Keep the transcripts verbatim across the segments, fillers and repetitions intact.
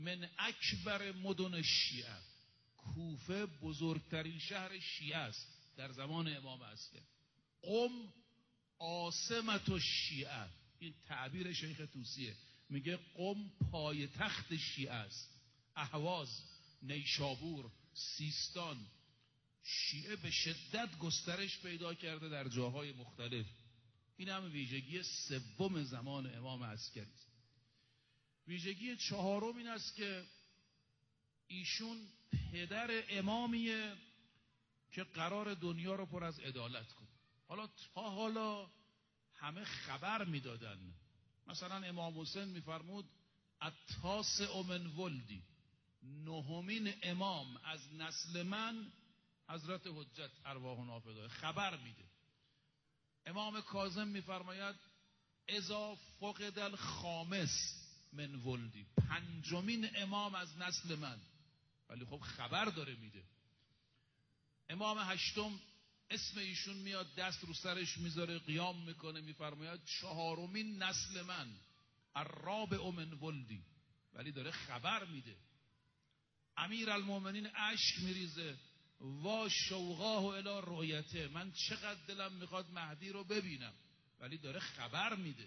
من اکبر مدن شیعه، کوفه بزرگترین شهر شیعه است در زمان امام عسکری. قم عاصمت الشیعه، این تعبیر شیخ طوسیه، میگه قم پای تخت شیعه است. اهواز، نیشابور، سیستان، شیعه به شدت گسترش پیدا کرده در جاهای مختلف. این هم ویژگی سوم زمان امام عسکری است. ویژگی چهارم این است که ایشون پدر امامیه که قرار دنیا رو پر از عدالت کنه. حالا تا حالا همه خبر میدادن، مثلا امام حسین میفرمود التاسع من ولدی، نهمین امام از نسل من حضرت حجت ارواحنا فداه، خبر میده. امام کاظم میفرماید اذا فقد الخامس من ولدی، پنجمین امام از نسل من، ولی خب خبر داره میده. امام هشتم اسم ایشون میاد، دست رو سرش میذاره، قیام میکنه، میفرماید چهارمین نسل من، الرابع من ولدی، ولی داره خبر میده. امیر المومنین اشک میریزه، وا شوقاه الی رؤیته، من چقدر دلم میخواد مهدی رو ببینم، ولی داره خبر میده.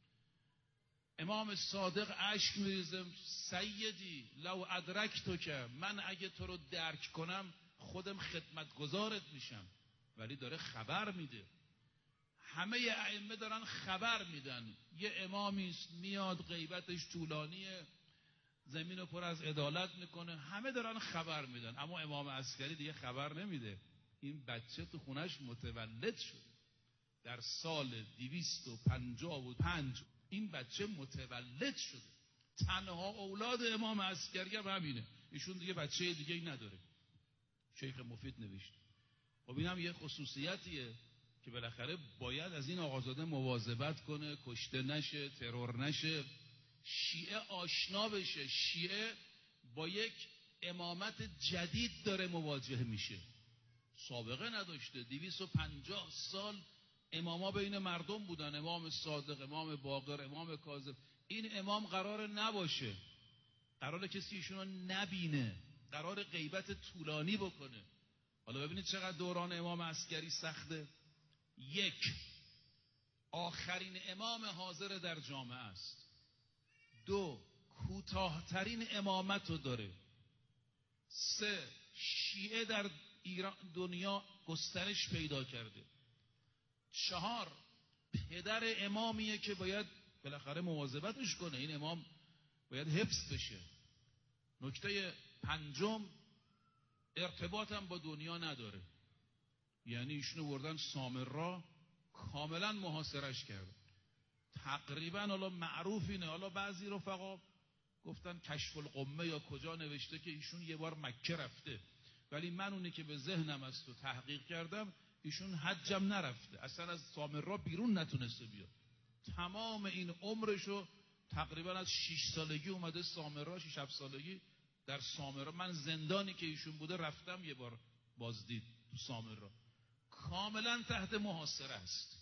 امام صادق اشک میریزه، سیدی لو ادرکتو، که من اگه تو رو درک کنم خودم خدمتگزارت میشم، ولی داره خبر میده. همه ائمه دارن خبر میدن. یه امامی میاد غیبتش طولانیه، زمین رو پر از عدالت میکنه، همه دارن خبر میدن، اما امام عسکری دیگه خبر نمیده. این بچه تو خونش متولد شده در سال دویست و پنجاه و پنج، این بچه متولد شده. تنها اولاد امام عسکری هم همینه، ایشون دیگه بچه دیگه ای نداره. شیخ مفید نوشت. خب این هم یه خصوصیتیه که بالاخره باید از این آقازاده مواظبت کنه، کشته نشه، ترور نشه، شیعه آشنا بشه. شیعه با یک امامت جدید داره مواجه میشه، سابقه نداشته. دویست و پنجاه سال اماما بین مردم بودن، امام صادق، امام باقر، امام کاظم. این امام قرار نباشه، قرار کسی ایشونو نبینه، قرار غیبت طولانی بکنه. حالا ببینید چقدر دوران امام عسکری سخته. یک، آخرین امام حاضر در جامعه است. دو، کوتاهترین امامت رو داره. سه، شیعه در ایران دنیا گسترش پیدا کرده. چهار، پدر امامیه که باید بالاخره مواظبتش کنه، این امام باید حفظ بشه. نکته پنجم، ارتباط هم با دنیا نداره، یعنی ایشونو بردن سامرا، کاملا محاصرش کرد. تقریبا حالا معروف اینه، حالا بعضی رفقا گفتن کشف القمه یا کجا نوشته که ایشون یه بار مکه رفته، ولی من اونی که به ذهنم است و تحقیق کردم، ایشون حجم نرفته، اصلا از سامرا بیرون نتونسته بیاد. تمام این عمرشو تقریبا از شش سالگی اومده سامرا، شش هفت سالگی در سامرا. من زندانی که ایشون بوده رفتم یه بار بازدید تو سامرا، کاملا تحت محاصره است.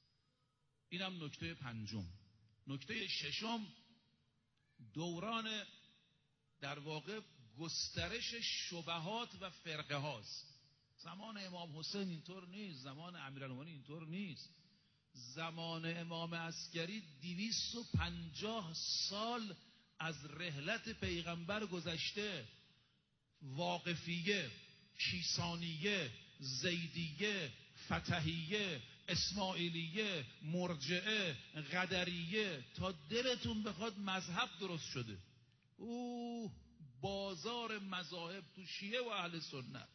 اینم نکته پنجم. نکته ششم، دوران در واقع گسترش شبهات و فرقه هاست. زمان امام حسین اینطور نیست، زمان امیرالمومنین اینطور نیست. زمان امام عسکری دویست و پنجاه سال از رحلت پیغمبر گذشته. واقفیه، کیسانیه، زیدیه، فتحیه، اسماعیلیه، مرجعه، قدریه، تا دلتون بخواد مذهب درست شده. اوه بازار مذاهب تو شیعه و اهل سنت.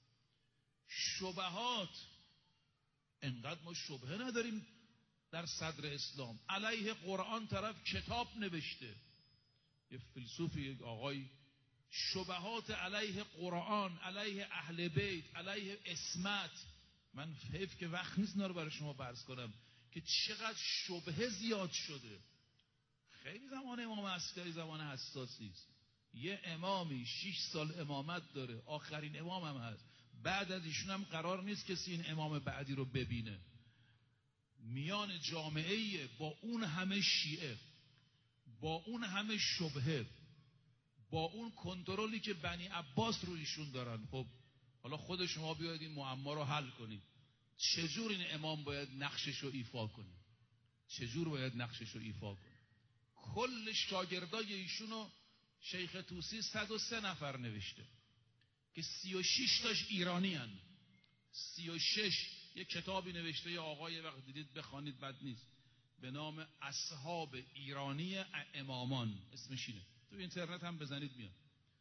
شبهات، انقدر ما شبهه نداریم در صدر اسلام. علیه قرآن طرف کتاب نوشته، یه فیلسوفی، یک آقای، شبهات علیه قرآن، علیه اهل بیت، علیه اسمت. من حیف که وقت نیست اینا رو برای شما بحث کنم که چقدر شبهه زیاد شده. خیلی زمان امام عسکری زمان حساسی است. یه امامی شش سال امامت داره، آخرین امام هم هست، بعد از ایشون هم قرار نیست کسی این امام بعدی رو ببینه. میان جامعه با اون همه شیعه، با اون همه شبهه، با اون کنترلی که بنی عباس رو ایشون دارن. خب حالا خود شما بیاید این معما رو حل کنید. چجور این امام باید نقشش رو ایفا کنه؟ چجور باید نقشش رو ایفا کنه؟ کل شاگردای ایشونو شیخ طوسی صد و سه نفر نوشته که سی و شش تاش ایرانی هن. سی و شش یک کتابی نوشته یه آقای، وقت دیدید بخوانید بد نیست، به نام اصحاب ایرانی امامان، اسمش اینه، تو اینترنت هم بزنید میاد.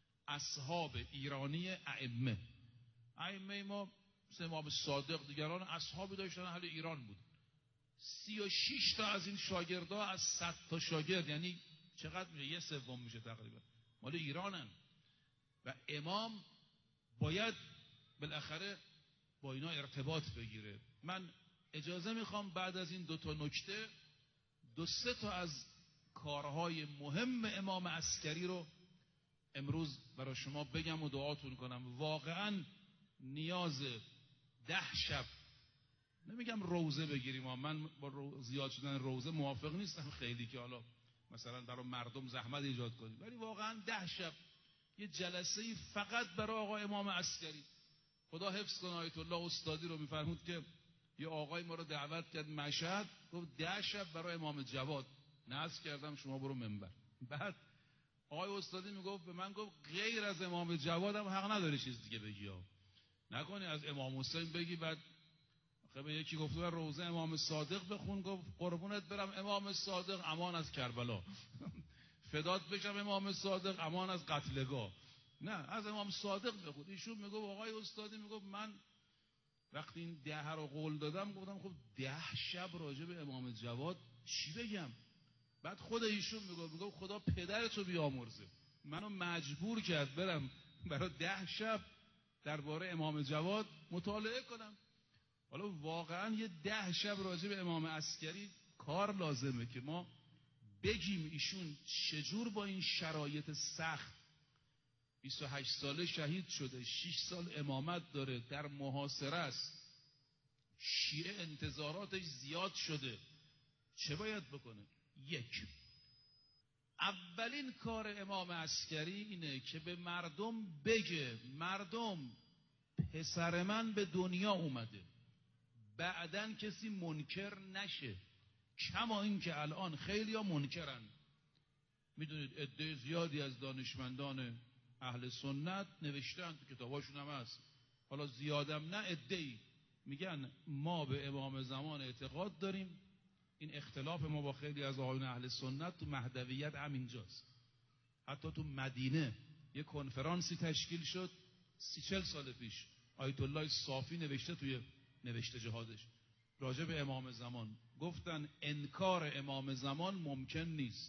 اصحاب ایرانی ائمه. ائمه ما مثل امام صادق دیگران اصحابی داشتن اهل ایران بود. سی و شش تا از این شاگردا از صد تا شاگرد، یعنی چقدر میشه؟ یه سوم میشه تقریبا، مال ایرانن. و امام باید بالاخره با اینا ارتباط بگیره. من اجازه میخوام بعد از این دو تا نکته دو سه تا از کارهای مهم امام عسکری رو امروز برای شما بگم و دعاتون کنم. واقعا نیاز ده شب، نمیگم روزه بگیریم، من با زیاد شدن روزه موافق نیستم خیلی که حالا مثلا برای مردم زحمت ایجاد کنیم، ولی واقعا ده شب یه جلسه فقط برای آقا امام عسکری. خدا حفظ کنه آیت الله استادی رو میفرمود که یه آقای ما رو دعوت کرد مشهد، گفت ده شب برای امام جواد. نذر کردم شما برو منبر. بعد آقای استادی میگفت به من، گفت غیر از امام جواد هم حق نداری چیز دیگه بگی ها، نکنی از امام حسین بگی. بعد خب یکی گفت روزه امام صادق بخون، گفت قربونت برم امام صادق امان از کربلا فدات بشم امام صادق امان از قتلگاه، نه از امام صادق بخون. ایشون میگفت آقای استادی میگفت من وقتی این ده رو قول دادم گفتم خب ده شب راجع به امام جواد چی بگم؟ بعد خود ایشون میگفت میگفت خدا پدرتو بیامرزه، منو مجبور کرد برم برای ده شب درباره امام جواد مطالعه کنم. حالا واقعا یه ده شب راجع به امام عسکری کار لازمه که ما بگیم ایشون چجور با این شرایط سخت، بیست و هشت ساله شهید شده، شش سال امامت داره، در محاصره است، شیعه انتظاراتش زیاد شده، چه باید بکنه؟ یک، اولین کار امام عسکری اینه که به مردم بگه مردم پسر من به دنیا اومده، بعدن کسی منکر نشه. کما این که الان خیلی ها منکرن. میدونید عده زیادی از دانشمندان اهل سنت نوشتن تو کتاباشون هم هست، حالا زیادم نه، عده‌ای میگن ما به امام زمان اعتقاد داریم. این اختلاف ما با خیلی از آقایون اهل سنت تو مهدویت همینجاست. حتی تو مدینه یه کنفرانسی تشکیل شد سی چل سال پیش، آیت الله صافی نوشته توی نوشته جهادش راجع به امام زمان، گفتن انکار امام زمان ممکن نیست.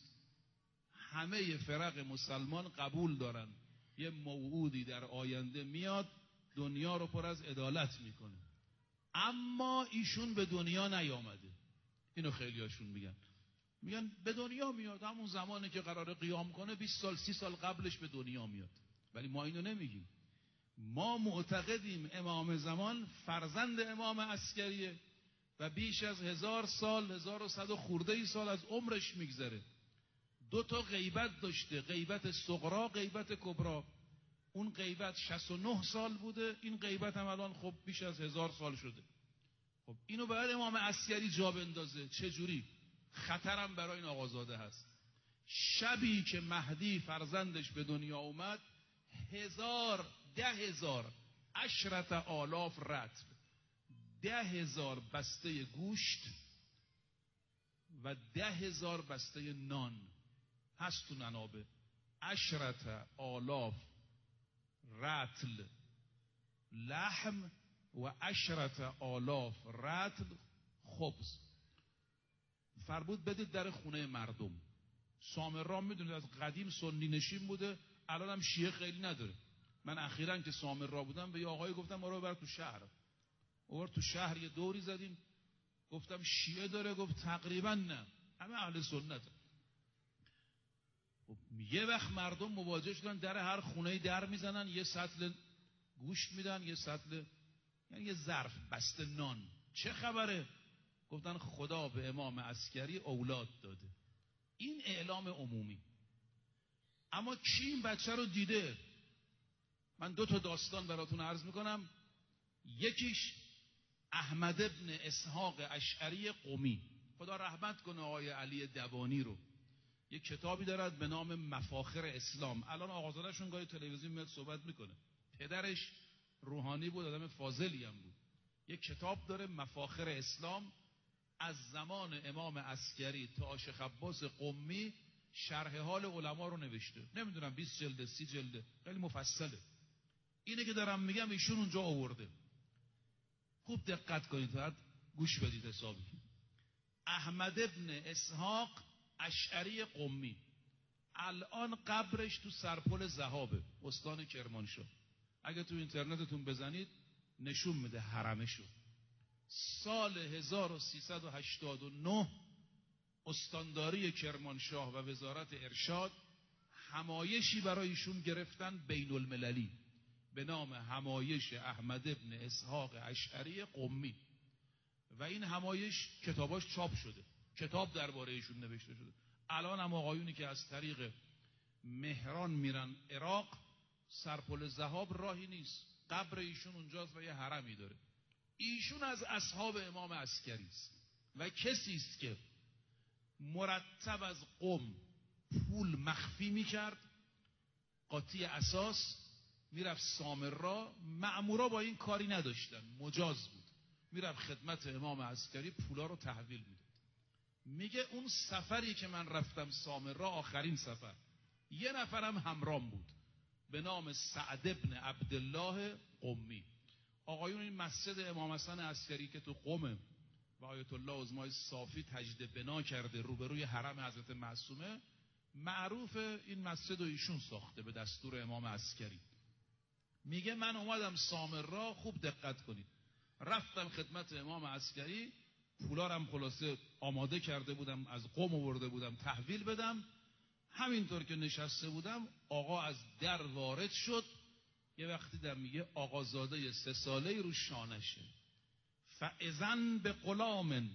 همه فرق مسلمان قبول دارن یه موعودی در آینده میاد دنیا رو پر از عدالت میکنه، اما ایشون به دنیا نیامده. اینو خیلی هاشون میگن، میگن به دنیا میاد همون زمانی که قراره قیام کنه، بیست سال سی سال قبلش به دنیا میاد. ولی ما اینو نمیگیم. ما معتقدیم امام زمان فرزند امام عسکریه و بیش از هزار سال، هزار و صد و خورده ای سال از عمرش میگذره. دو تا غیبت داشته، غیبت صغرا، غیبت کبرا. اون غیبت شصت و نه سال بوده، این غیبت هم الان خب بیش از هزار سال شده. خب اینو باید امام عسکری جا بندازه. چه جوری؟ خطرم برای این آقازاده هست. شبی که مهدی فرزندش به دنیا اومد، هزار ده هزار عشرت آلاف رطل، ده هزار بسته گوشت و ده هزار بسته نان هست تو ننابه. عشرت آلاف رطل لحم و عشرت آلاف رطل خبز. فرمود بدید در خونه مردم. سامرا میدونید از قدیم سنی نشین بوده، الان هم شیعه خیلی نداره. من اخیراً که سامرا بودم به یه آقایی گفتم ما رو ببر تو شهر. اوور تو شهر یه دوری زدیم، گفتم شیعه داره؟ گفت تقریبا نه، همه اهل سنت. یه وقت مردم مواجه شدن در هر خونه‌ای در میزنن، یه سطل گوشت میدن، یه سطل یعنی یه ظرف بسته نان. چه خبره؟ گفتن خدا به امام عسکری اولاد داده. این اعلام عمومی. اما کی این بچه رو دیده؟ من دو تا داستان براتون عرض میکنم. یکیش احمد ابن اسحاق اشعری قمی، خدا رحمت کنه آقای علی دبانی رو، یک کتابی دارد به نام مفاخر اسلام. الان آقازاده‌شون گاهی تلویزیون میاد صحبت میکنه. پدرش روحانی بود، آدم فاضلی هم بود. یک کتاب داره مفاخر اسلام، از زمان امام عسکری تا شیخ عباس قمی شرح حال علما رو نوشته. نمیدونم بیست جلده سی جلده، خیلی مفصله. اینه که دارم میگم ایشون اونجا آورده. خوب دقت کنید، باید گوش بدید حسابی. احمد ابن اسحاق اشعری قمی، الان قبرش تو سرپل ذهابه، استان کرمانشاه. اگه تو اینترنتتون بزنید نشون میده حرمشو. سال هزار و سیصد و هشتاد و نه استانداری کرمانشاه و وزارت ارشاد همایشی برای ایشون گرفتن بین المللی به نام همایش احمد ابن اسحاق اشعری قمی، و این همایش کتاباش چاپ شده، کتاب درباره ایشون نوشته شده. الان هم آقایونی که از طریق مهران میرن عراق، سرپل ذهاب راهی نیست، قبر ایشون اونجاست و یه حرمی داره. ایشون از اصحاب امام عسکری است و کسی است که مرتب از قم پول مخفی میکرد، قاطی اساس میرفت سامرا. مأمورا با این کاری نداشتن، مجاز بود، میرفت خدمت امام عسکری پولا رو تحویل میداد. میگه اون سفری که من رفتم سامرا، آخرین سفر، یه نفرم همرام بود به نام سعد ابن عبدالله قمی. آقایون این مسجد امام حسن عسکری که تو قم و آیت الله عظمای صافی تجدید بنا کرده روبروی حرم حضرت معصومه، معروف این مسجد رو ایشون ساخته به دستور امام عسکری. میگه من اومدم سامرا، خوب دقت کنید، رفتم خدمت امام عسکری، پولارم خلاصه آماده کرده بودم، از قم آورده بودم تحویل بدم. همینطور که نشسته بودم آقا از در وارد شد. یه وقتی در میگه آقازاده سه ساله رو شانشه، فاذن به غلام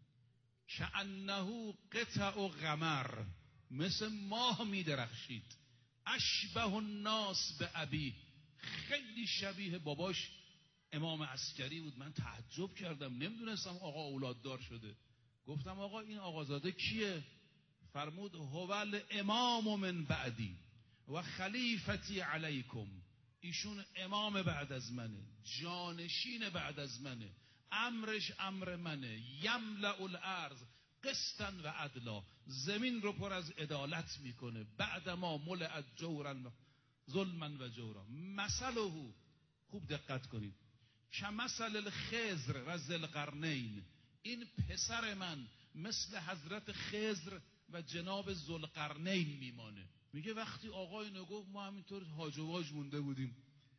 کأنه قطع قمر، مثل ماه میدرخشید، اشبه الناس به ابی، خیلی شبیه باباش امام عسکری بود. من تعجب کردم، نمیدونستم آقا اولاددار شده. گفتم آقا این آقازاده کیه؟ فرمود هو امام من بعدی و خلیفتی علیکم، ایشون امام بعد از منه، جانشین بعد از منه، امرش امر منه، یملأ الارض قسطا و عدلا، زمین رو پر از عدالت میکنه، بعد ما ملئت جورا ظلما و جورا. مثله، خوب دقت کنید، کمثل الخضر و ذوالقرنین، این پسر من مثل حضرت خضر و جناب ذوالقرنین میمانه. میگه وقتی آقا اینو گفت ما همینطور هاج و واج مونده بودیم.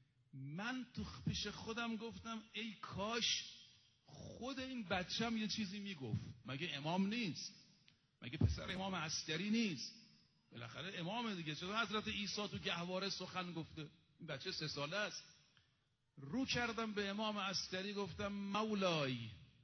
من تو پیش خودم گفتم ای کاش خود این بچم یه چیزی میگفت. مگه امام نیست؟ مگه پسر امام عسکری نیست؟ بالاخره امام دیگه. چرا حضرت عیسی تو گهواره سخن گفته؟ این بچه سه ساله است. رو کردم به امام عسکری گفتم مولای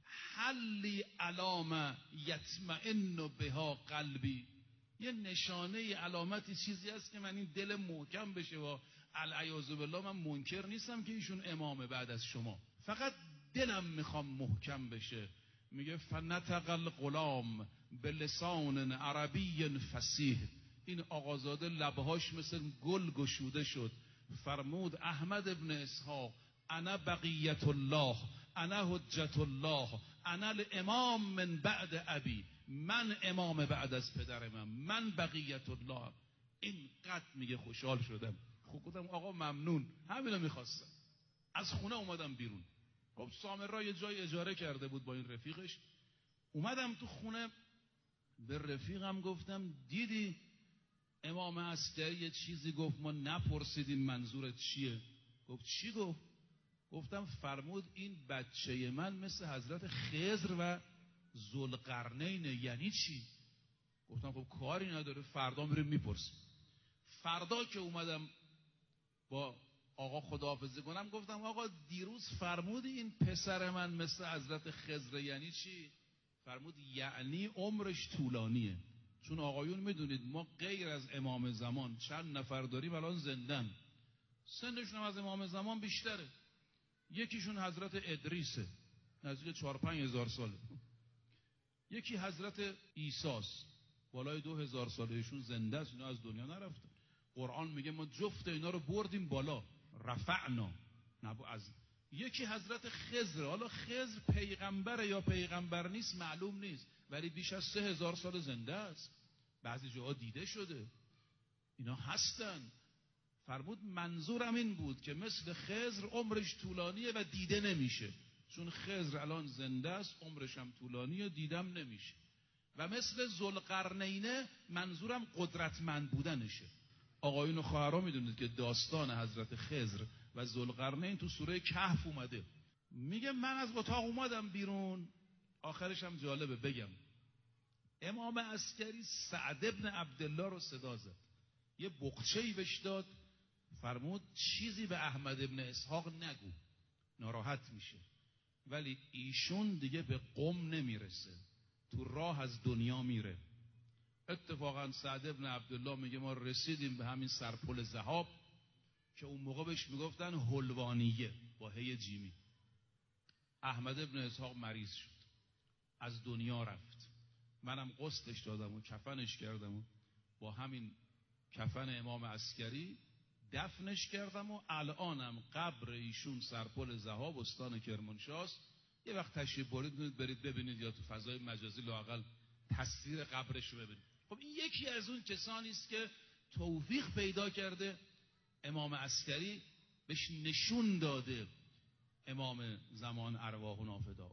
حلی علامه یطمئن بها قلبی، یه نشانه علامتی چیزی هست که من این دل محکم بشه و العیاذ بالله من منکر نیستم که ایشون امامه بعد از شما، فقط دلم میخوام محکم بشه. میگه فنطق الغلام به لسان عربی فصیح، این آقازاده لبهاش مثل گل گشوده شد. فرمود احمد ابن اسحاق انا بقیت الله انا حجت الله انا الامام من بعد ابی، من امام بعد از پدر من، من بقیت الله. اینقدر میگه خوشحال شدم. خب گفتم آقا ممنون، همینو میخواستم. از خونه اومدم بیرون. خب سامرا یه جای اجاره کرده بود با این رفیقش. اومدم تو خونه به رفیقم گفتم دیدی امام عسکری یه چیزی گفت ما نپرسیدیم منظورت چیه؟ گفت چی گفت؟ گفتم فرمود این بچه من مثل حضرت خضر و ذوالقرنین. یعنی چی؟ گفتم خب کاری نداره، فردا میریم میپرسیم. فردا که اومدم با آقا خداحافظی کنم گفتم آقا دیروز فرمودی این پسر من مثل حضرت خضر، یعنی چی؟ فرمود یعنی عمرش طولانیه، چون آقایون میدونید ما غیر از امام زمان چند نفر داریم الان زندن، سنشون هم از امام زمان بیشتره. یکیشون حضرت ادریسه، نزدیک چهار پنج هزار ساله. یکی حضرت عیساست، بالای دو هزار سالهشون زنده است، اینا از دنیا نرفتن. قرآن میگه ما جفت اینا رو بردیم بالا، رفعنا. نبو از یکی حضرت خضر، حالا خضر پیغمبره یا پیغمبر نیست معلوم نیست، ولی بیش از سه هزار سال زنده است، بعضی جاها دیده شده، اینا هستن. فرمود منظورم این بود که مثل خضر عمرش طولانیه و دیده نمیشه، چون خضر الان زنده است، عمرش هم طولانیه، دیدم نمیشه. و مثل ذوالقرنینه منظورم قدرتمند بودنشه. آقایون و خواهران میدونید که داستان حضرت خضر و ذوالقرنین تو سوره کهف اومده. میگه من از اتاق اومدم بیرون، آخرش هم جالبه بگم، امام عسکری سعد ابن عبدالله رو صدا زد، یه بقچه‌ای بهش داد، فرمود چیزی به احمد ابن اسحاق نگو، ناراحت میشه. ولی ایشون دیگه به قم نمیرسه، تو راه از دنیا میره. اتفاقا سعد ابن عبدالله میگه ما رسیدیم به همین سرپل ذهاب که اون موقع بهش میگفتن حلوانیه با هی جیمی. احمد ابن اسحاق مریض شد، از دنیا رفت. منم غسلش دادم و کفنش کردم و با همین کفن امام عسکری دفنش کردم و الانم قبر ایشون سرپل ذهاب استان کرمانشاست. یه وقت تشریف برید برید ببینید یا تو فضای مجازی لااقل تصویر قبرش رو ببینید. خب این یکی از اون کسانی است که توفیق پیدا کرده امام عسکری بهش نشون داده امام زمان ارواحنا فدا.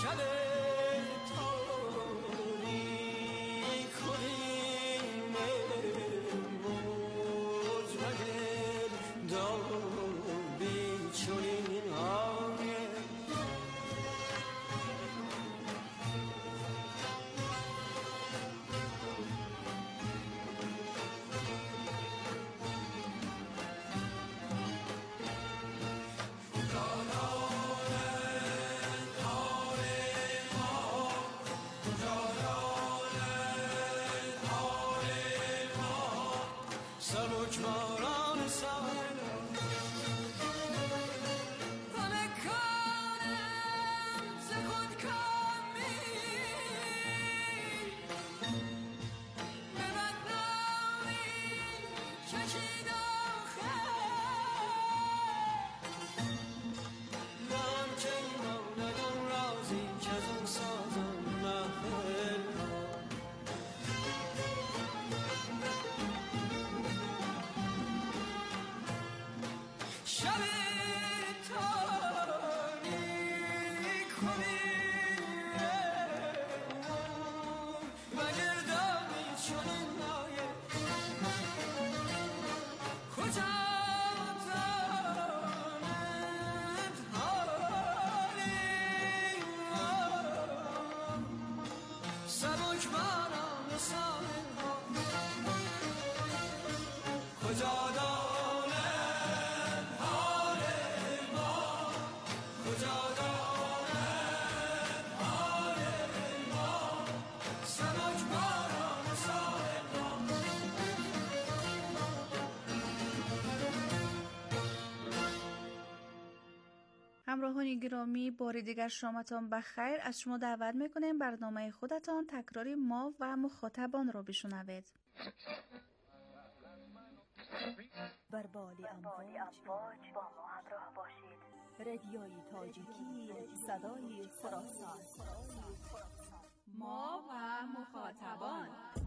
همراهان گرامی، بار دیگر شامتان بخیر. از شما دعوت میکنیم برنامه خودتان تکراری ما و مخاطبان را بشنوید. بر بالی امواج با ما همراه باشید. رادیوی تاجیکی، صدای خراسان. ما و مخاطبان.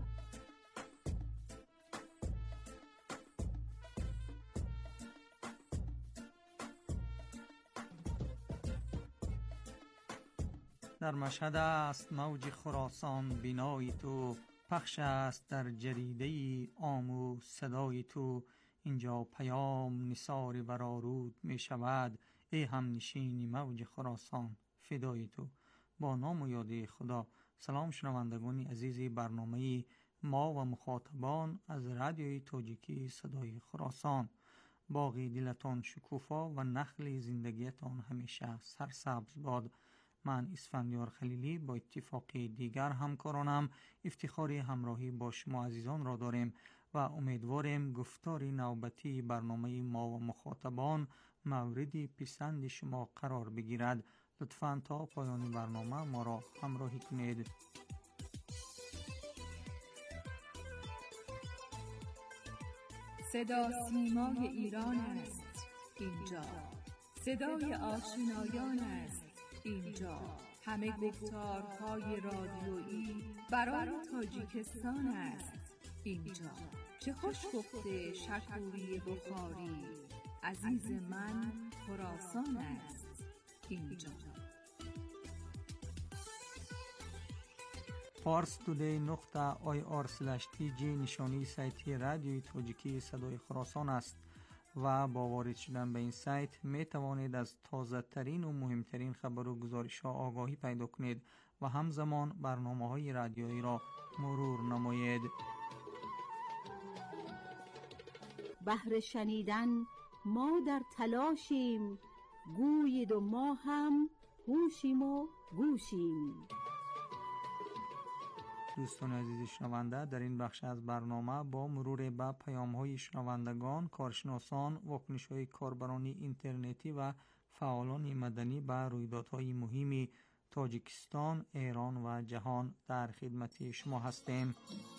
در مشهد است موج خراسان بینای تو، پخش است در جریده آمو صدای تو. اینجا پیام نثار برآرود می شود، ای هم نشین موج خراسان فدای تو. با نام و یاد خدا. سلام شنوندگان عزیز برنامه ما و مخاطبان از رادیوی تاجیکی صدای خراسان. باغی دلتان شکوفا و نخل زندگیتان همیشه سرسبز باد. من اسفندیار خلیلی با اتفاقی دیگر همکارانم افتخاری همراهی با شما عزیزان را داریم و امیدواریم گفتار نوبتی برنامه ما و مخاطبان موردی پسند شما قرار بگیرد. لطفاً تا پایان برنامه ما را همراهی کنید. صدا سیمای ایران است اینجا، صدای آشنایان است اینجا، همه گفتارهای رادیویی برای تاجیکستان است اینجا. چه خوش گفته شکوری بخاری، عزیز من خراسان است اینجا. پارس تودی نقطه آی آر سلش تی جی نشانی سایتی رادیوی تاجیکی صدای خراسان است و با وارد شدن به این سایت می توانید از تازه ترین و مهمترین خبر و گزارش ها آگاهی پیدا کنید و همزمان برنامه های رادیویی را مرور نمایید. بهر شنیدن ما در تلاشیم، گویید و ما هم هوشیم و گوشیم. دوستان عزیز شنونده، در این بخش از برنامه با مرور به پیام‌های شنوندگان، کارشناسان، واکنش‌های کاربران اینترنتی و فعالان مدنی به رویدادهای مهم تاجیکستان، ایران و جهان در خدمت شما هستیم.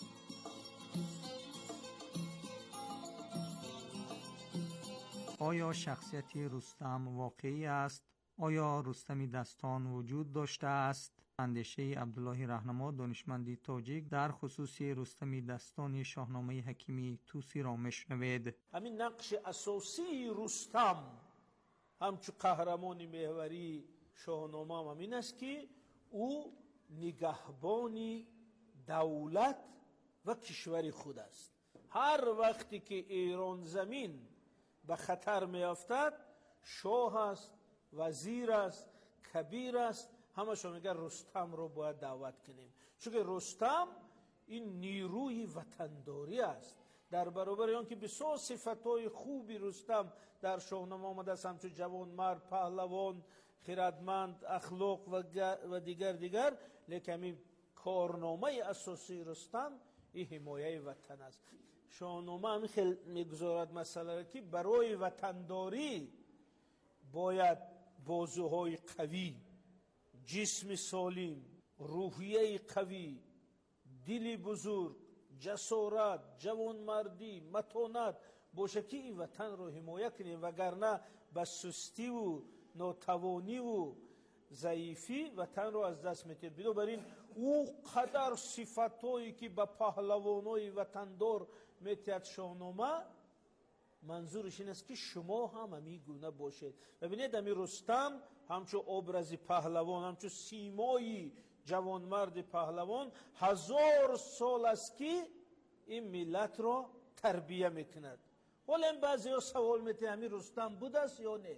آیا شخصیت رستم واقعی است؟ آیا رستمی دستان وجود داشته است؟ اندیشه عبدالله رهنما، دانشمندی تاجیک، در خصوص رستمی دستان شاهنامه حکیمی توسی را میشنوید. همین نقش اساسی رستم همچو قهرمان محوری شاهنامه هم همین است که او نگهبانی دولت و کشور خود است. هر وقتی که ایران زمین به خطر می افتد، شاه است، وزیر است، کبیر است، همشون میگه رستم رو باید دعوت کنیم، چون که رستم این نیروی وطنداری است. در برابر اون که بسیار صفتهای خوبی رستم در شاهنامه آمده است، همچون جوان مرد، پهلوان، خردمند، اخلاق و دیگر دیگر، لیکن کارنامه اساسی رستم این حمایه وطن است. شاهنامه هم خیلی میگذارد مسئله را که برای وطنداری باید بازوهای قوی، جسم سالم، روحیه قوی، دل بزرگ، جسارت، جوانمردی، متانت باشه که این وطن رو حمایه کنیم، وگرنه به سستی و ناتوانی و ضعیفی وطن رو از دست میتیم. بنابراین او قدر صفتایی که به پهلوانای وطندار میتید شاهنامه، منظورش این است که شما هم همین گونه باشید. ببینید همین رستم همچون ابرز پهلوان، همچون سیمایی جوانمرد پهلوان، هزار سال است که این ملت را تربیه میکند. ولی این بعضی ها سوال میتونه همین رستم بود است یا نه؟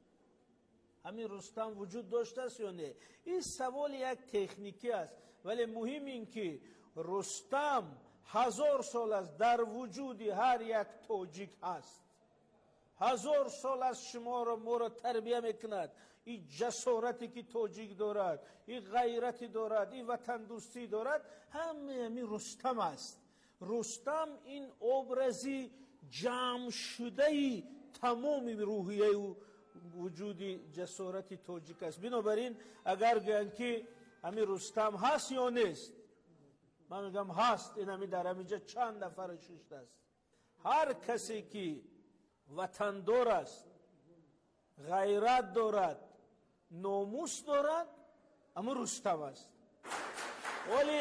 همین رستم وجود داشته است یا نه؟ این سوال یک تکنیکی است، ولی مهم این که رستم هزار سال است در وجود هر یک تاجیک هست. هزار سال از شما را ما را تربیه میکند. این جسارتی که تاجیک دارد، این غیرتی دارد، این وطن دوستی دارد، همه همین رستم است. رستم این ابرزی جمع شده تمام روحیه و وجودی جسارتی تاجیک است. بنابراین اگر گویند که همین رستم هست یا نیست، من میگم هست. این همین در همینجا چند نفر ششت است. هر کسی که وطندار است، غیرت دارد، ناموس دارد، اما رستم است. ولی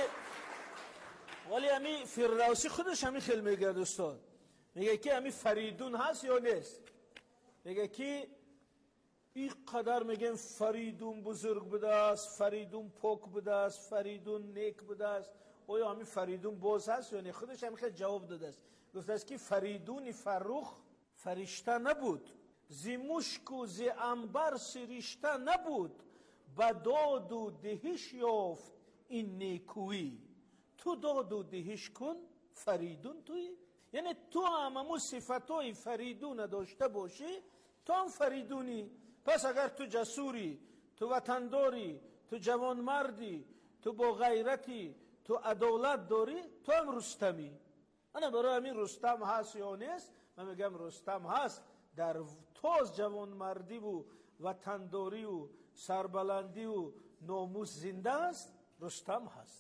ولی همین فردوسی خودش همین خیلی میگه دوستان، میگه که همین فریدون هست یا نیست. میگه که این قدر میگن فریدون بزرگ بوده است، فریدون پاک بوده است، فریدون نیک بوده است. آیا همین فریدون باز هست یا نه؟ خودش همین خیلی جواب داده است. گفته است که فریدون فرخ فرشته نبود، زی مشک و زی عنبر سرشته نبود، به داد و دهش یافت این نیکویی. تو داد و دهش کن فریدون توی. یعنی تو هم همون صفتای فریدون داشته باشی، تو هم فریدونی. پس اگر تو جسوری، تو وطنداری، تو جوانمردی، تو با غیرتی، تو عدالت داری، تو هم رستمی. انا برای همین رستم هست یا نیست؟ من میگم رستم هست. در تاز جوانمردی و وطنداری و سربلندی و ناموس زنده است، رستم هست.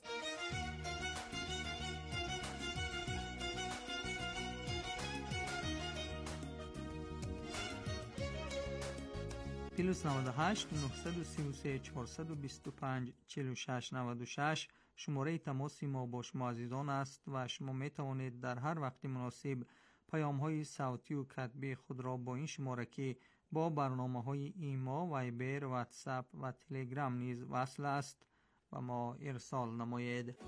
پلوس نود و هشت نه سه سه چهار دو پنج چهل و شش نود و شش شماره تماس ما با شما عزیزان است و شما می توانید در هر وقت مناسب پیام های صوتی و کتبی خود را با این شماره که با برنامه های ایما، وایبر، واتساپ و تلگرام نیز وصل است و ما ارسال نمایید.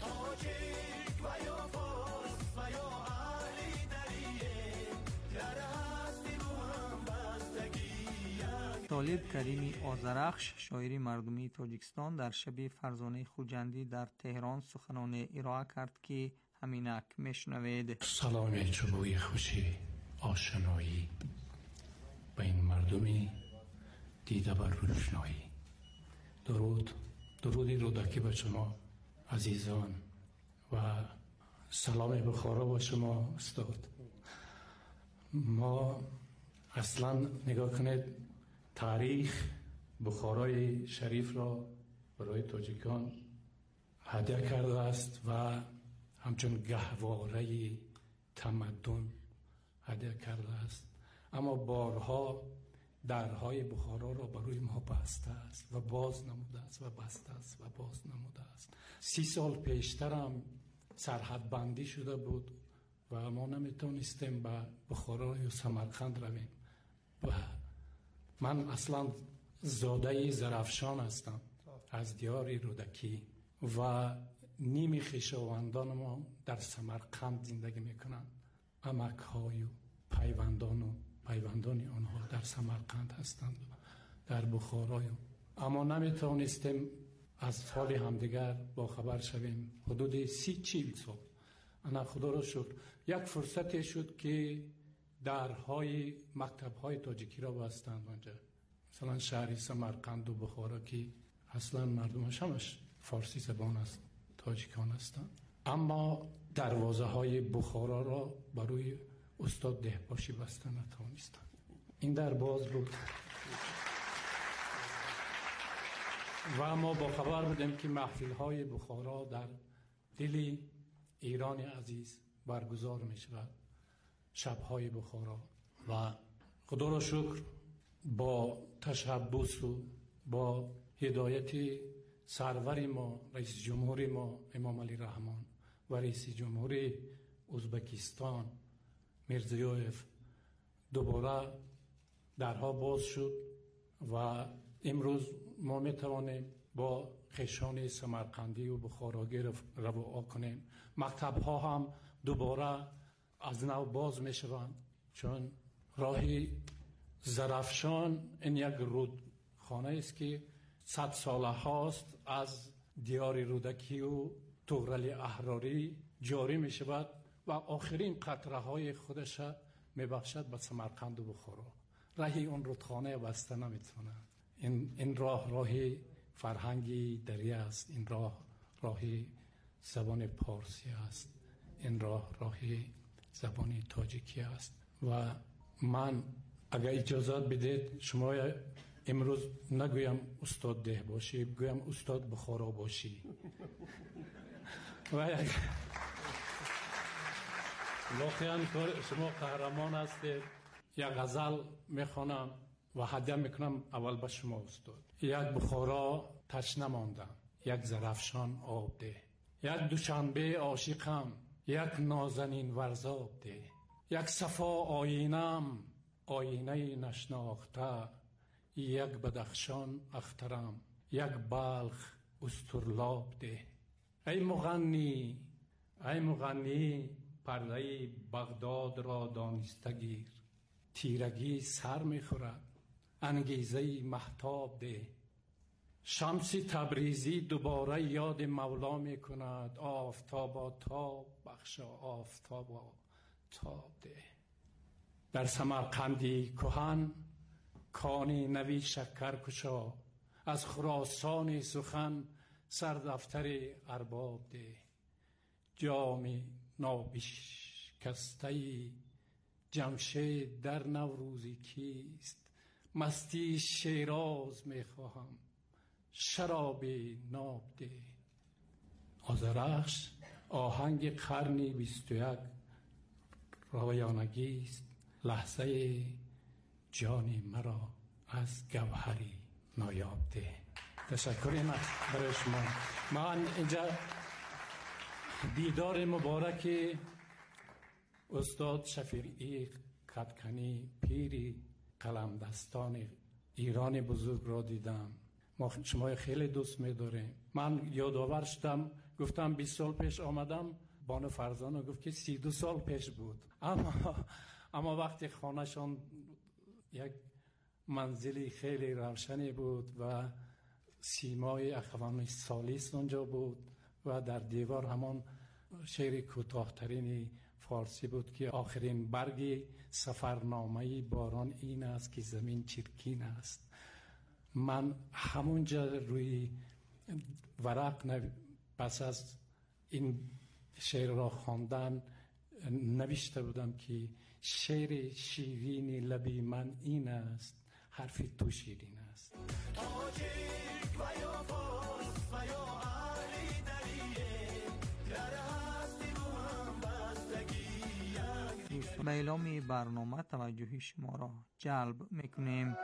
طالب کریمی آذرخش، شاعر مردمی تاجیکستان، در شب فرزانه خوجندی در تهران سخنان ارائه کرد که همینک میشنوید. سلام چوبوی خوشی، آشنایی به این مردمی دیده بر روشنایی. درود درودی رودکی به شما عزیزان و سلام بخارا با شما استاد. ما اصلا نگاه کنید، تاریخ بخارای شریف را برای تاجیکان هدیه کرده است و همچون گهواره تمدن هدیه کرده است، اما بارها درهای بخارا را برای ما بسته است و باز نموده است و بسته است و باز نموده است. سی سال پیشتر هم سرحد بندی شده بود و ما نمیتونستیم به بخارا یا سمرقند رویم. و من اصلا زاده زرافشان هستم، از دیار رودکی و نیمی خویشاوندان ما در سمرقند زندگی میکنند. عمک های و پیوندان و پیوندان آنها در سمرقند هستند، در بخارای. اما نمیتونستیم از حال همدیگر با خبر شویم. حدود سی چیل سال انا خدا را شکر یک فرصتی شد که درهای مکتب‌های تاجیکی را بستند اونجا، مثلا شهر سمرقند و بخارا که اصلا مردمش همش فارسی زبان است، تاجیکان هستند، اما دروازه های بخارا را برای استاد دهباشی بسته نتوانستند. این در باز بود و ما با خبر بودیم که محفل های بخارا در دل ایران عزیز برگزار می شود، شب‌های بخارا. و خدا را شکر با تشبث و با هدایت سرور ما رئیس جمهور ما امام علی رحمان و رئیس جمهور ازبکستان میرزیویف دوباره درها باز شد و امروز ما می توانیم با خویشان سمرقندی و بخاراگی روا کنیم. مکتب ها هم دوباره از نو باز می شوند، چون راه زرفشان این یک رودخانه است که صد ساله هاست از دیار رودکی و تغرل احراری جاری می شود و آخرین قطره های خودش می بخشد به سمرقند و بخارا. راهی اون رودخانه بسته نمیتونه. این این راه راه فرهنگی دریا است، این راه راه زبان پارسی است، این راه راه زبان تاجیکی است. و من اگر اجازت بدید شما امروز نگویم استاد ده باشی، بگویم استاد بخارا باشی. و واقعا شما قهرمان هستید. یک غزل میخوانم و هدیه میکنم اول به شما استاد. یک بخارا تشنه ماندم، یک زرفشان آب ده، یک دوشنبه عاشقم، یک نازنین ورزاب ده، یک صفا آینم آینه نشناخته، یک بدخشان اخترم، یک بلخ استرلاب ده. ای مغنی ای مغنی پرده بغداد را دانسته گیر، تیرگی سر میخورد انگیزه محتاب ده. شمس تبریزی دوباره یاد مولا میکند، آفتابا تاب بخشا آفتابا تاب ده. در سمرقندی کهن کانی نوی شکر کشا، از خراسان سخن سر دفتر ارباب ده. جام نابشکسته جمشید در نوروزی کیست، مستی شیراز میخواهم شراب ناب ده. آذرخش آهنگ قرنی بیست و یک رویانگی است، لحظه جانی مرا از گوهری نایاب ده. تشکر برای شما. من اینجا دیدار مبارک استاد شفیعی قدکنی پیری قلم دستان ایران بزرگ را دیدم. ما شما خیلی دوست می‌داریم. من یادآور شدم، گفتم بیست سال پیش آمدم، بانو فرزانه گفت که سی و دو سال پیش بود. اما اما وقتی خانهشان یک منزلی خیلی روشنی بود و سیمای اخوان سالیس اونجا بود و در دیوار همان شعر کوتاه‌ترین فارسی بود که آخرین برگ سفرنامه باران این است که زمین چرکین است. من همونجا روی ورق پس از این شعر را خواندن نوشته بودم که شعر شیرین لبی من این است، حرف تو شیرین است. به اعلام برنامه توجه شما را جلب میکنیم.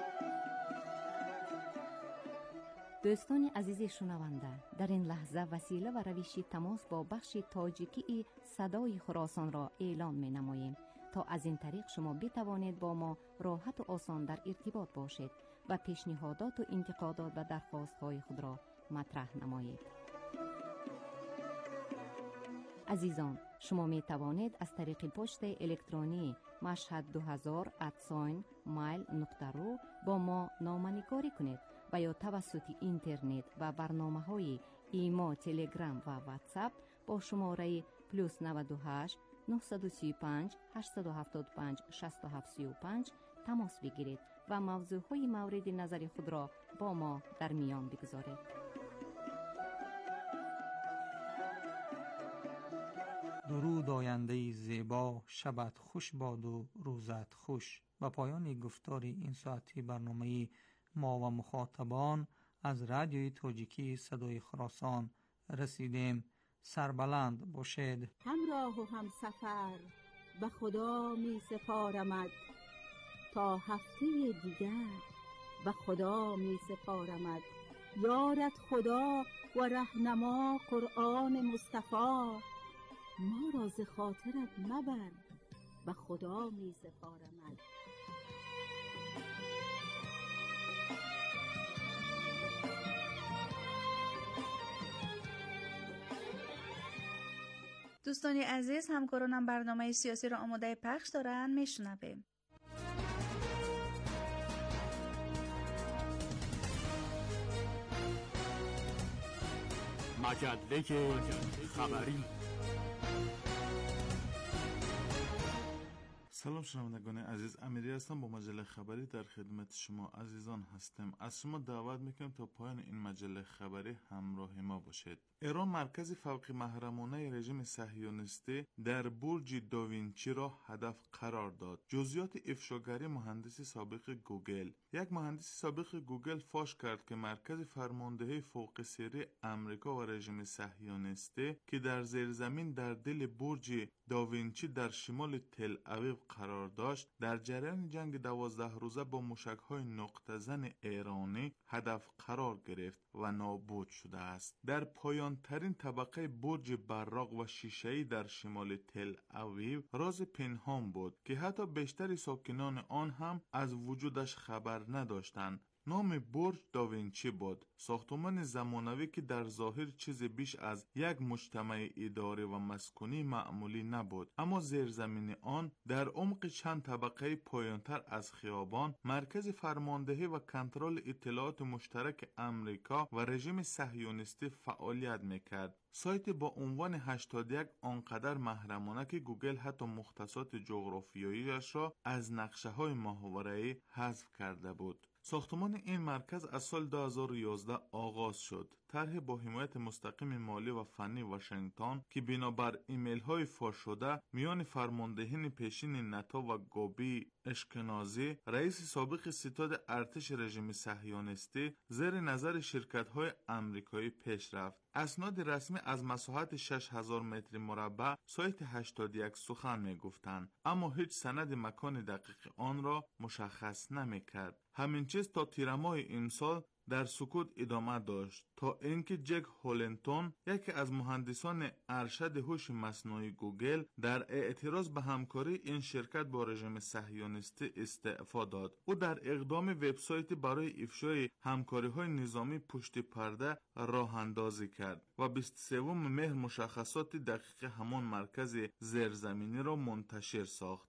دوستان عزیز شنونده، در این لحظه وسیله و روش تماس با بخش تاجیکی صدای خراسان را اعلام می نماییم تا از این طریق شما بتوانید با ما راحت و آسان در ارتباط باشید. و پیشنهادات و انتقادات و درخواست‌های خود را مطرح نمایید. عزیزان، شما می توانید از طریق پست الکترونی مشهد دو هزار ات مایل نقطه رو با ما نامه‌نگاری کنید و یا توسط اینترنت و برنامه‌های ایما، تلگرام و واتساپ با شماره پلوس نود و هشت نه سه پنج هشت هفت پنج شش هفت سه پنج تماس بگیرید و موضوعهای مورد نظر خود را با ما در میان بگذارید. درود آینده زیبا، شبت خوش باد و روزت خوش. و پایان گفتار این ساعتی برنامه ما و مخاطبان از رادیوی تاجیکی صدای خراسان رسیدیم. سربلند باشید. همراه و هم سفر به خدا می سپارمد، تا هفته دیگر به خدا می سپارمد. یارت خدا و رهنما قرآن مصطفی، ما را ز خاطرت مبر به خدا می سپارمد. دوستانی عزیز، همکارانم برنامه سیاسی را آماده پخش دارن، میشنویم. مجله خبری. سلام شنوندگان عزیز، امیری هستم. با مجله خبری در خدمت شما عزیزان هستم. از شما دعوت میکنم تا پایان این مجله خبری همراه ما باشید. ایران مرکز فوق محرمانه رژیم صهیونیستی در برج داوینچی را هدف قرار داد. جزئیات افشاگری مهندس سابق گوگل. یک مهندس سابق گوگل فاش کرد که مرکز فرماندهی فوق سری امریکا و رژیم صهیونیستی که در زیرزمین در دل برج داوینچی در شمال تل اویو قرار داشت، در جریان جنگ دوازده روزه با موشک‌های نقطه زن ایرانی هدف قرار گرفت و نابود شده است. در پایان ترین طبقه برج براق و شیشه‌ای در شمال تل اویو راز پنهان بود که حتی بیشتر ساکنان آن هم از وجودش خبر نداشتند. نام برج داوینچی بود، ساختمان زمانوی که در ظاهر چیز بیش از یک مجتمع اداری و مسکونی معمولی نبود، اما زیرزمین آن در عمق چند طبقه پایانتر از خیابان مرکز فرماندهی و کنترل اطلاعات مشترک امریکا و رژیم صهیونیستی فعالیت میکرد. سایت با عنوان هشتاد و یک آنقدر محرمانه که گوگل حتی مختصات جغرافیاییش را از نقشه های ماهواره‌ای حذف کرده بود. ساختمان این مرکز از سال دو هزار و یازده آغاز شد. طرح با حمایت مستقیم مالی و فنی واشنگتن که بنابر ایمیل های فاش شده میان فرماندهین پیشین ناتو و گوبی اشکنازی، رئیس سابق ستاد ارتش رژیم صهیونیستی، زیر نظر شرکت های آمریکایی پیش رفت. اسناد رسمی از مساحت شش هزار متر مربع سایت هشتاد و یک سخن می گفتند، اما هیچ سند مکان دقیق آن را مشخص نمی کرد. همین چیز تا تیر ماه این سال در سکوت ادامه داشت تا اینکه جک هولنتون، یکی از مهندسان ارشد هوش مصنوعی گوگل، در اعتراض به همکاری این شرکت با رژیم صهیونیستی استعفا داد. او در اقدام وبسایت برای افشای همکاری‌های نظامی پشت پرده راه اندازی کرد و بیست و سوم مهر مشخصات دقیق همان مرکز زیرزمینی را منتشر ساخت.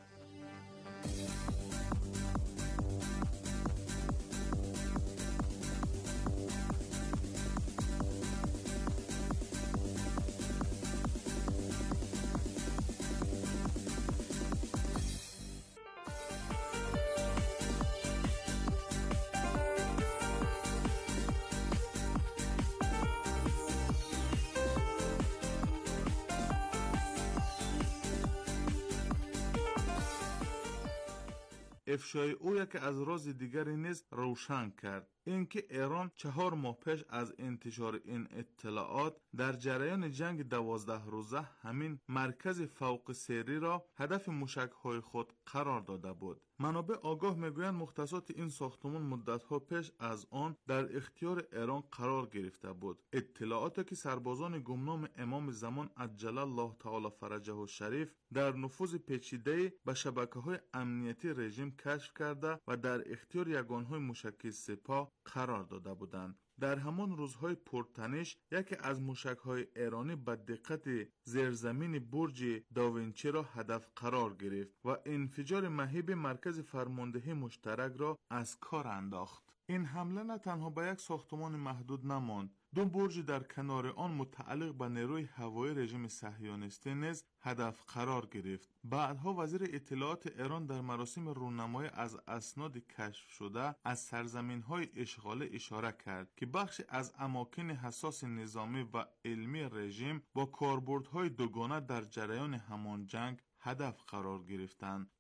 افشای او یکی از راز دیگری نیز روشن کرد، اینکه ایران چهار ماه پیش از انتشار این اطلاعات در جریان جنگ دوازده روزه همین مرکز فوق سری را هدف موشک‌های خود قرار داده بود. منابع آگاه میگویند مختصات این ساختمان مدت‌ها پیش از آن در اختیار ایران قرار گرفته بود. اطلاعاتی که سربازان گمنام امام زمان عجل الله تعالی فرجه الشریف در نفوذ پیچیده به شبکه‌های امنیتی رژیم کشف کرده و در اختیار یگان‌های موشکی سپاه قرار داده بودند. در همان روزهای پرتنش یکی از موشک‌های ایرانی به دقت زیرزمین برج داوینچی را هدف قرار گرفت و انفجار مهیب مرکز فرماندهی مشترک را از کار انداخت. این حمله نه تنها به یک ساختمان محدود نماند، دو برج در کنار آن متعلق به نیروی هوایی رژیم صهیونیستی نیز هدف قرار گرفت. بعدها وزیر اطلاعات ایران در مراسم رونمایی از اسناد کشف شده از سرزمین‌های اشغالی اشاره کرد که بخش از اماکن حساس نظامی و علمی رژیم با کاربردهای دوگانه در جریان همان جنگ هدف قرار گرفتند.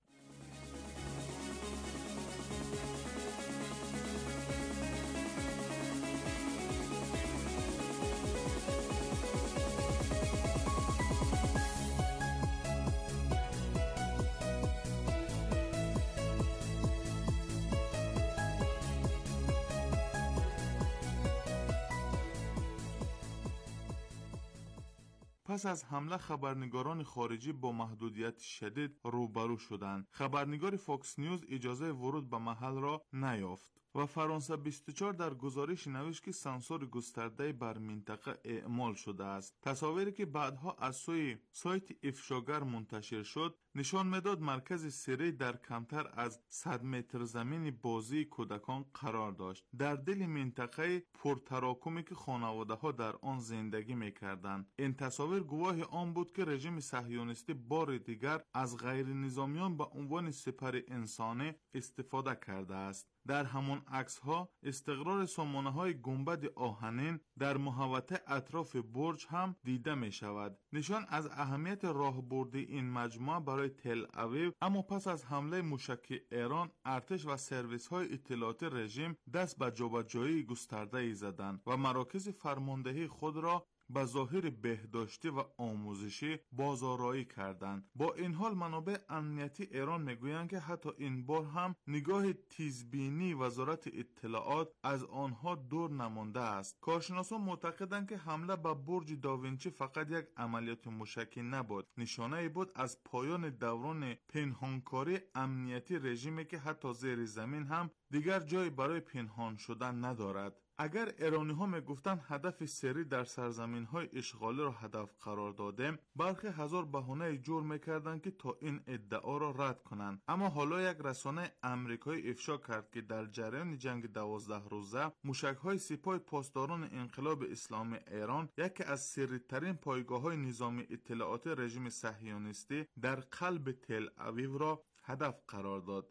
پس از حمله خبرنگاران خارجی با محدودیت شدید روبرو شدند. خبرنگار فاکس نیوز اجازه ورود به محل را نیافت و فرانسه بیست و چهار در گزارش نوشت که سانسور گسترده بر منطقه اعمال شده است. تصاویری که بعدها از سوی سایت افشاگر منتشر شد نشان میداد مرکز سری در کمتر از صد متر زمین بازی کودکان قرار داشت، در دل منطقه پرتراکمی که خانواده ها در آن زندگی میکردند. این تصاویر گواه آن بود که رژیم صهیونیستی بار دیگر از غیر نظامیان به عنوان سپر انسانی استفاده کرده است. در همان عکس ها استقرار سامانه های گنبد آهنین در محوطه اطراف برج هم دیده می شود، نشان از اهمیت راهبردی این مجموعه برای تل اویو. اما پس از حمله موشکی ایران، ارتش و سرویس های اطلاعاتی رژیم دست به جابجایی گسترده ای زدند و مراکز فرماندهی خود را به ظاهر بهداشتی و آموزشی بازآرایی کردند. با این حال منابع امنیتی ایران میگویند که حتی این بار هم نگاه تیزبینی وزارت اطلاعات از آنها دور نمانده است. کارشناسان معتقدند که حمله به برج داوینچی فقط یک عملیات موشکی نبود، نشانه بود از پایان دوران پنهانکاری امنیتی رژیمی که حتی زیر زمین هم دیگر جایی برای پنهان شدن ندارد. اگر ایرانی ها می گفتن هدف سری در سرزمین های اشغالی را هدف قرار دادیم، برخی هزار بهانه جور میکردن که تا این ادعا را رد کنند. اما حالا یک رسانه امریکایی افشا کرد که در جریان جنگ دوازده روزه موشک های سپاه پاسداران انقلاب اسلامی ایران یکی از سری ترین پایگاه های نظامی اطلاعات رژیم صهیونیستی در قلب تل اویو را هدف قرار داد.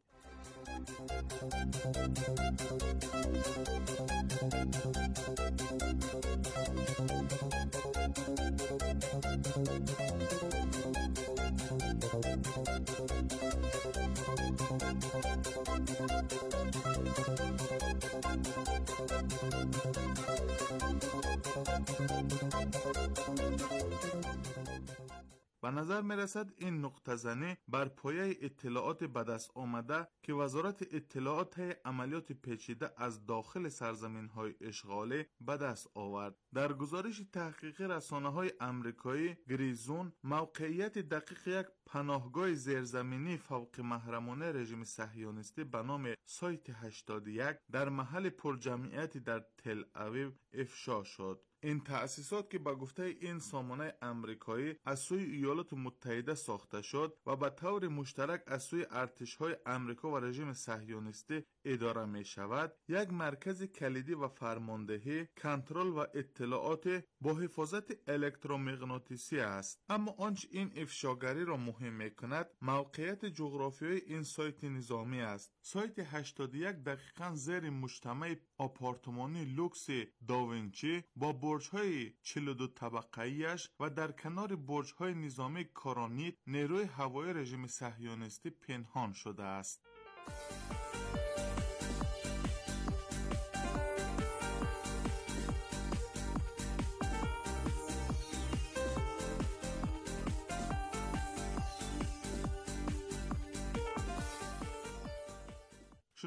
به نظر می رسد این نقطه زنی بر پایه اطلاعات به دست آمده که وزارت اطلاعات عملیات پیچیده از داخل سرزمین های اشغالی به دست آورد. در گزارش تحقیقی رسانه های امریکایی گریزون، موقعیت دقیق یک پناهگاه زیرزمینی فوق محرمانه رژیم صهیونیستی به نام سایت هشتاد و یک در محل پرجمعیتی در تل اویو افشا شد. این تأسیسات که به گفته این سامانه امریکایی از سوی ایالات متحده ساخته شد و به طور مشترک از سوی ارتش‌های امریکا و رژیم صهیونیستی اداره می شود، یک مرکز کلیدی و فرماندهی، کنترل و اطلاعات با حفاظت الکترومغناطیسی است. اما آنچه این افشاگری را مهم می کند موقعیت جغرافیایی این سایت نظامی است. سایت هشتاد و یک دقیقاً زیر مجتمع آپارتمانی لوکس داوینچی با برج‌های چهل و دو طبقه‌ایش و در کنار برج‌های نظامی کارانیت نیروی هوایی رژیم صهیونیستی پنهان شده است.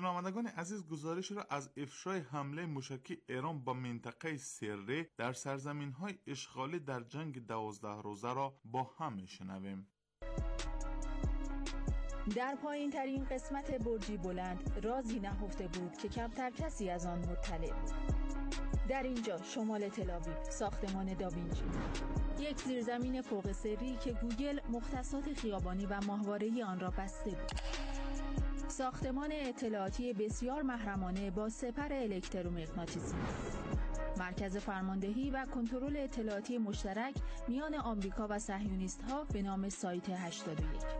شنوندگان عزیز، گزارش را از افشای حمله موشکی ایران با منطقه سری در سرزمین‌های اشغالی در جنگ دوازده روزه را با هم میشنویم. در پایین ترین قسمت برجی بلند رازی نهفته بود که کمتر کسی از آن مطلع بود. در اینجا شمال تل‌آویو، ساختمان داوینچی، یک زیرزمین فوق سری که گوگل مختصات خیابانی و ماهواره‌ای آن را بسته بود. ساختمان اطلاعاتی بسیار محرمانه با سپر الکترومغناطیسی، مرکز فرماندهی و کنترل اطلاعاتی مشترک میان آمریکا و صهیونیست‌ها به نام سایت هشتاد و یک.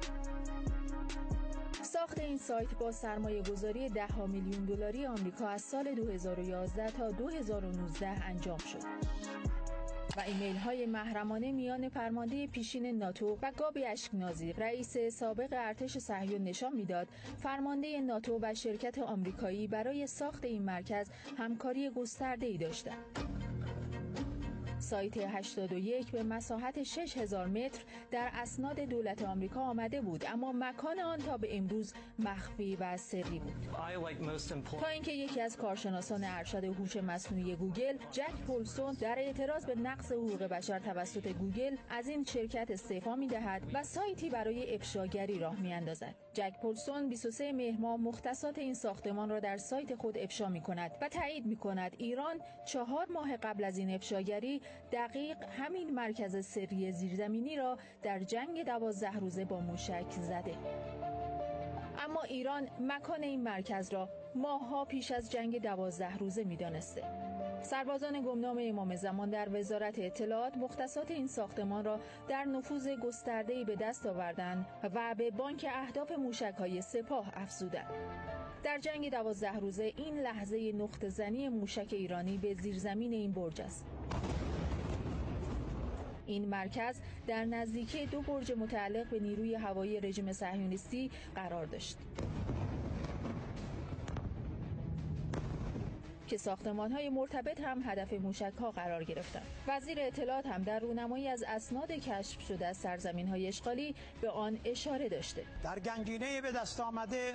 ساخت این سایت با سرمایه گذاری ده ها میلیون دلاری آمریکا از سال دو هزار و یازده تا دو هزار و نوزده انجام شد و ایمیل های محرمانه میان فرمانده پیشین ناتو و گابی اشکنازی، رئیس سابق ارتش صهیون، نشان میداد فرمانده ناتو و شرکت آمریکایی برای ساخت این مرکز همکاری گسترده‌ای داشتند. سایت هشتاد و یک به مساحت شش هزار متر در اسناد دولت آمریکا آمده بود، اما مکان آن تا به امروز مخفی و سری بود. تا اینکه یکی از کارشناسان ارشد هوش مصنوعی گوگل، جک پولسون، در اعتراض به نقض حقوق بشر توسط گوگل از این شرکت استعفا می‌دهد و سایتی برای افشاگری راه می‌اندازد. جک پولسون بیست و سوم مهر ماه مختصات این ساختمان را در سایت خود افشا می‌کند و تایید می‌کند ایران چهار ماه قبل از این افشاگری دقیق همین مرکز سری زیرزمینی را در جنگ دوازده روزه با موشک زده. اما ایران مکان این مرکز را ماه‌ها پیش از جنگ دوازده روزه می‌دانسته. سربازان گمنام امام زمان در وزارت اطلاعات مختصات این ساختمان را در نفوذ گسترده‌ای به دست آوردند و به بانک اهداف موشک‌های سپاه افزودند. در جنگ دوازده روزه این لحظه نقطه زنی موشک ایرانی به زیرزمین این برج است. این مرکز در نزدیکی دو برج متعلق به نیروی هوایی رژیم صهیونیستی قرار داشت که ساختمان‌های مرتبط هم هدف موشک‌ها قرار گرفتند. وزیر اطلاعات هم در رونمایی از اسناد کشف شده از سرزمین‌های اشغالی به آن اشاره داشته. در گنجینه به دست آمده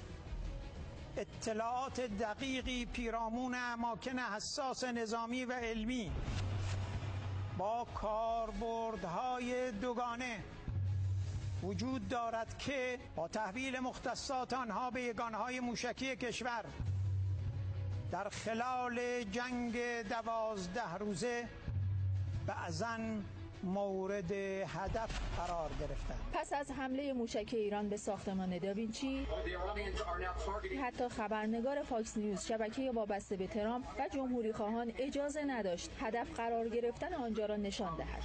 اطلاعات دقیقی پیرامون اماکن حساس نظامی و علمی با کاربردهای دوگانه وجود دارد که با تحویل مختصات آنها به یگانهای موشکی کشور در خلال جنگ دوازده روزه بعضاً مورد هدف قرار گرفتند. پس از حمله موشک ایران به ساختمان داوینچی، حتی خبرنگار فاکس نیوز، شبکه وابسته به ترامپ و جمهوری خواهان اجازه نداشت هدف قرار گرفتن آنجا را نشان دهد.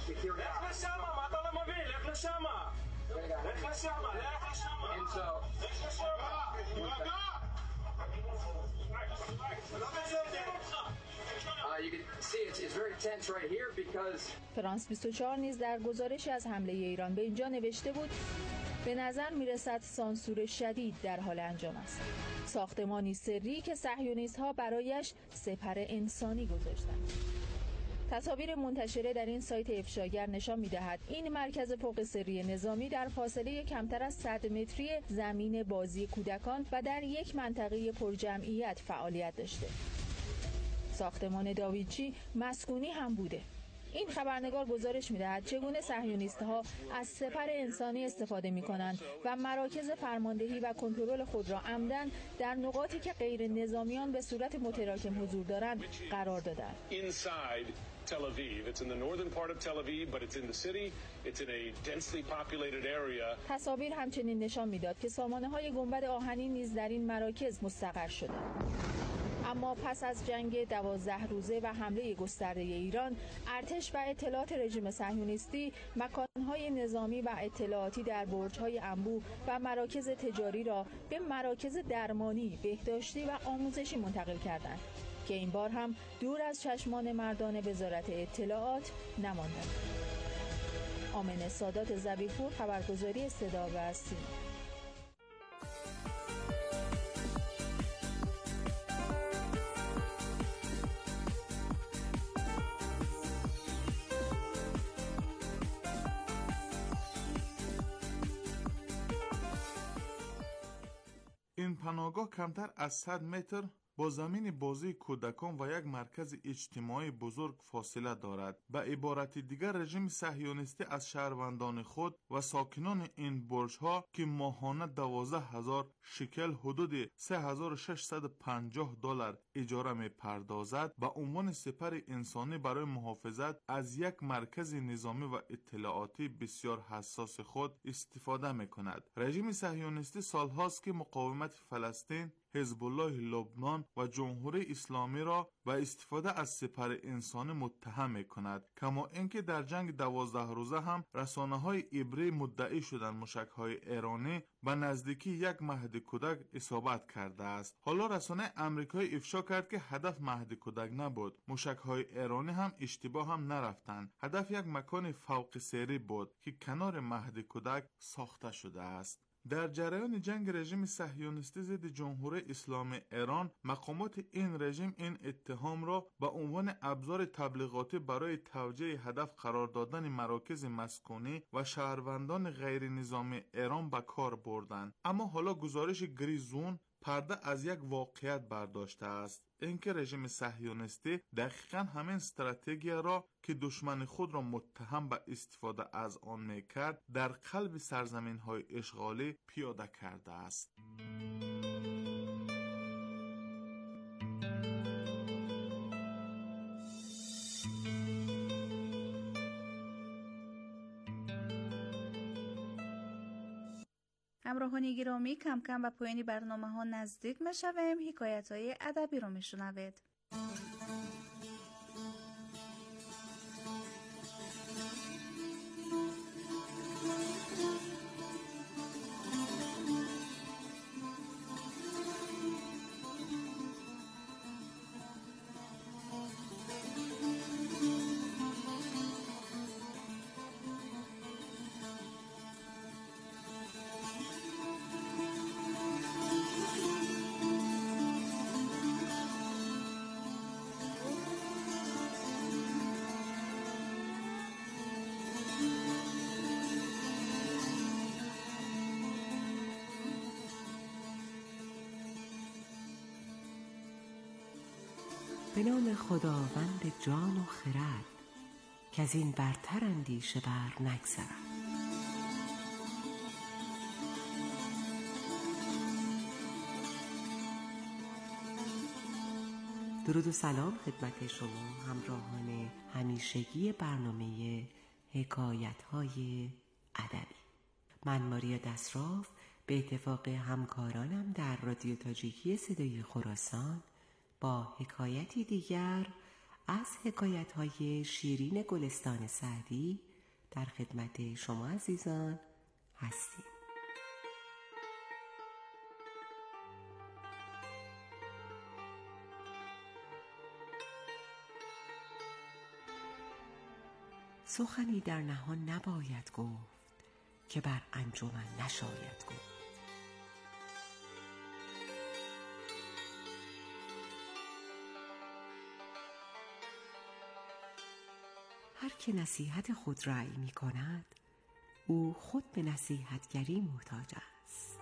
فرانس بیست و چهار نیز در گزارشی از حمله ایران به اینجا نوشته بود به نظر میرسد سانسور شدید در حال انجام است. ساختمانی سری که صهیونیست‌ها برایش سپر انسانی گذاشتند. تصاویر منتشره در این سایت افشاگر نشان می‌دهد این مرکز فوق سری نظامی در فاصله کمتر از صد متری زمین بازی کودکان و در یک منطقه پرجمعیت فعالیت داشته. ساختمان داوینچی مسکونی هم بوده. این خبرنگار گزارش می‌دهد چگونه صهیونیست‌ها از سپر انسانی استفاده می‌کنند و مراکز فرماندهی و کنترل خود را عمدن در نقاطی که غیر نظامیان به صورت متراکم حضور دارند قرار دادند. Tel Aviv. It's in the northern part of Tel Aviv, but it's in the city. It's in a densely populated area. تصاویر همچنین نشان میداد که سامانه‌های گنبد آهنی نیز در این مراکز مستقر شدند. اما پس از جنگ دوازده روزه و حمله گسترده ایران، ارتش و اطلاعات رژیم صهیونیستی مکانهای نظامی و اطلاعاتی در برج‌های انبوه و مراکز تجاری را به مراکز درمانی، بهداشتی و آموزشی منتقل کردند که این بار هم دور از چشمان مردان وزارت اطلاعات نماندند. آمنه سادات زبیح‌پور، خبرگزاری صدا و سیما. پناهگاه کمتر از صد متر با زمین بازی کودکان و یک مرکز اجتماعی بزرگ فاصله دارد. به عبارت دیگر رژیم صهیونیستی از شهروندان خود و ساکنان این برج‌ها که ماهانه دوازده هزار شکل حدود سه هزار و ششصد و پنجاه دلار اجاره می‌پردازد به عنوان سپر انسانی برای محافظت از یک مرکز نظامی و اطلاعاتی بسیار حساس خود استفاده می‌کند. رژیم صهیونیستی سال‌هاست که مقاومت فلسطین، حزب الله لبنان و جمهوری اسلامی را به استفاده از سپر انسانی متهم می‌کند. کما اینکه در جنگ دوازده روزه هم رسانه‌های عبری مدعی شدند موشک‌های ایرانی به نزدیکی یک مهد کودک اصابت کرده است. حالا رسانه آمریکایی افشا کرد که هدف مهد کودک نبود. موشک‌های ایرانی هم اشتباه هم نرفتند. هدف یک مکان فوق سیری بود که کنار مهد کودک ساخته شده است. در جریان جنگ رژیم صهیونیستی ضد جمهوری اسلامی ایران، مقامات این رژیم این اتهام را به عنوان ابزار تبلیغاتی برای توجیه هدف قرار دادن مراکز مسکونی و شهروندان غیر نظامی ایران به کار بردند. اما حالا گزارش گریزون پرده از یک واقعیت برداشته است، اینکه رژیم صهیونیستی دقیقاً همین استراتژی را که دشمن خود را متهم به استفاده از آن میکرد در قلب سرزمین‌های اشغالی پیاده کرده است. همراهان گرامی، کم کم به پایان برنامه ها نزدیک میشویم. حکایت های ادبی رو میشنوید. به نام خداوند جان و خرد که از این برتر اندیشه بر نگذرد. درود و سلام خدمت شما همراهان همیشگی برنامه حکایت‌های ادبی. من ماریا دسراف به اتفاق همکارانم در رادیو تاجیکی صدای خراسان با حکایتی دیگر از حکایت‌های شیرین گلستان سعدی در خدمت شما عزیزان هستیم. سخنی در نهان نباید گفت که بر انجمن نشاید گفت. هر که نصیحت خود رأی می کند او خود به نصیحتگری محتاج است.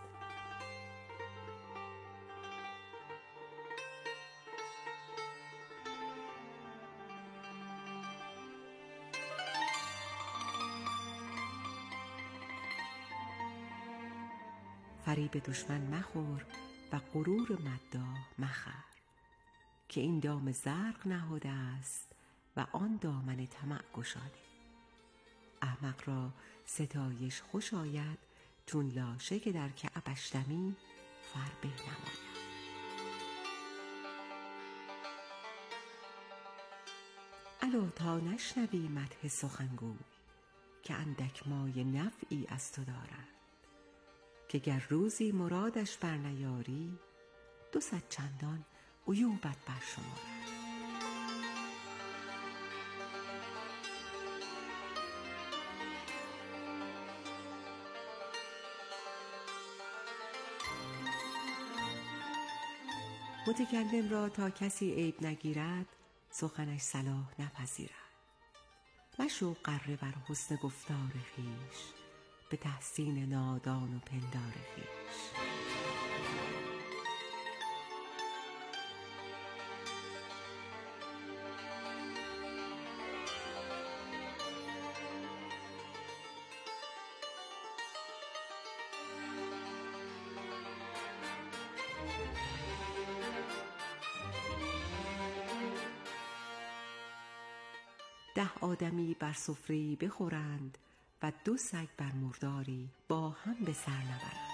فریب دشمن مخور و غرور مداح مخر که این دام زرق نهاده است و آن دامن طمع گشاده. احمق را ستایش خوش آید چون لاشه که در کعبش دمی فربه نماید. الا تا نشنوی مدح سخنگوی که اندک مایه نفعی از تو دارد، که گر روزی مرادش بر نیاری دو صد چندان عیوبت بر شمارد. متکلم را تا کسی عیب نگیرد سخنش صلاح نپذیرد. مشو غره بر حسن گفتار خویش به تحسین نادان و پندار خویش. ده آدمی بر سفره‌ای بخورند و دو سگ بر مرداری با هم به سر نبرند.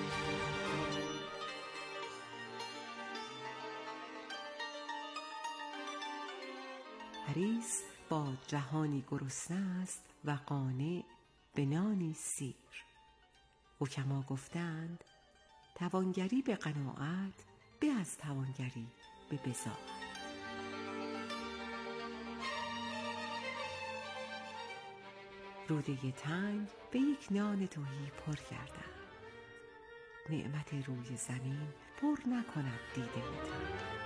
حریص با جهانی گرسنه است و قانع به نانی سیر. حکما گفتند توانگری به قناعت به از توانگری به بضاعت. روده تنگ به یک نان تهی پر کردند. نعمت روی زمین پر نکند دیده تنگ.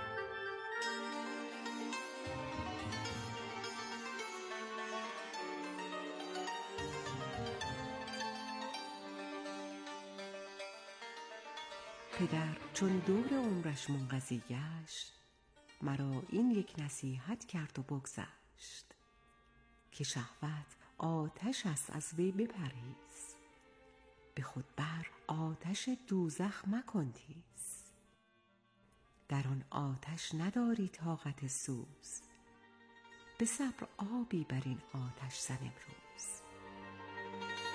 پدر چون دور عمرش منقضی گشت، مرا این یک نصیحت کرد و بگذشت که شهوت آتش است، از وی بپرهیز، به خود بر آتش دوزخ مکن تیز. در آن آتش نداری طاقت سوز، به صبر آبی بر این آتش زن امروز.